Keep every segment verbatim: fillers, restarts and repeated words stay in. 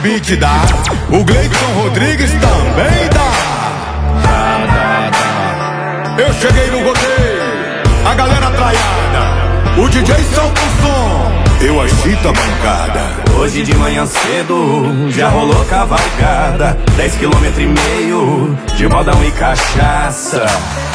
beat dá, o Gleidson Rodrigues também dá. Dá, dá, dá. Eu cheguei no rodeio, a galera traiada, o D J solta o som, eu agito a bancada. Hoje de manhã cedo já rolou cavalgada, dez quilômetros e meio de modão e cachaça.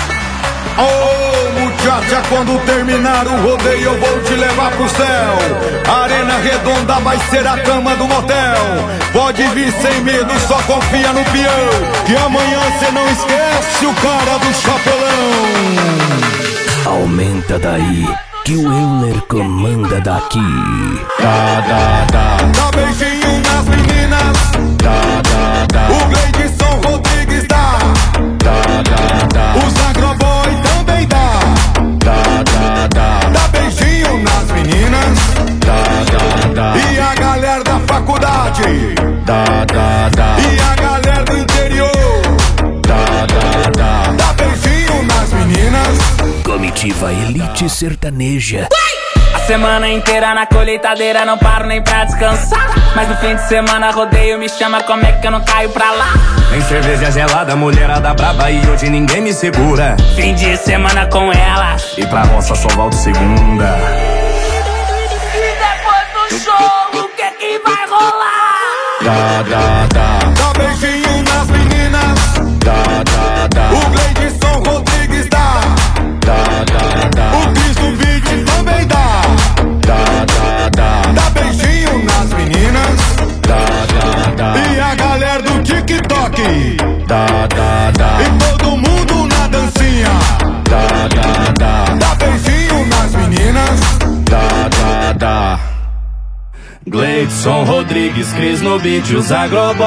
Oh, muchacha, quando terminar o rodeio eu vou te levar pro céu. A arena redonda vai ser a cama do motel. Pode vir sem medo, só confia no peão, que amanhã cê não esquece o cara do chapelão. Aumenta daí, que o Euler comanda daqui. Dá, dá, dá. Dá beijinho nas meninas. Dá, dá, dá. O Gleidson Rodrigues dá. Dá, dá, dá. Os agroboy também dá. Dá, dá, dá. Dá beijinho nas meninas. Dá, dá, dá. E a galera da faculdade. Dá, dá, dá. E a galera do interior. Dá, dá, dá. Dá beijinho nas meninas. Comitiva Elite Sertaneja. A semana inteira na colheitadeira, não paro nem pra descansar. Mas no fim de semana rodeio me chama, como é que eu não caio pra lá? Tem cerveja gelada, mulherada braba e hoje ninguém me segura. Fim de semana com ela, e pra roça só volto segunda. e depois do show, o que que vai rolar? Dá, dá, dá. Dá beijinho nas meninas. Dá, dá, dá. O Gleidson Rodrigues dá. Dá, dá, dá. O Cris do Beat também dá. Dá, dá, dá. Dá beijinho nas meninas. Dá, dá, dá. E a galera do TikTok. Dá, dá, dá. E todo mundo na dancinha. Dá, dá, dá. Dá beijinho nas meninas. Dá, dá, dá. Gleidson Rodrigues, Cris no beat, os agroboy.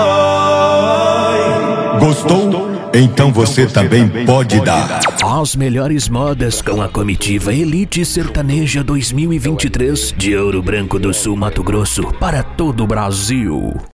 Gostou? Então você também pode dar. As melhores modas com a comitiva Elite Sertaneja dois mil e vinte e três de Ouro Branco do Sul, Mato Grosso, para todo o Brasil.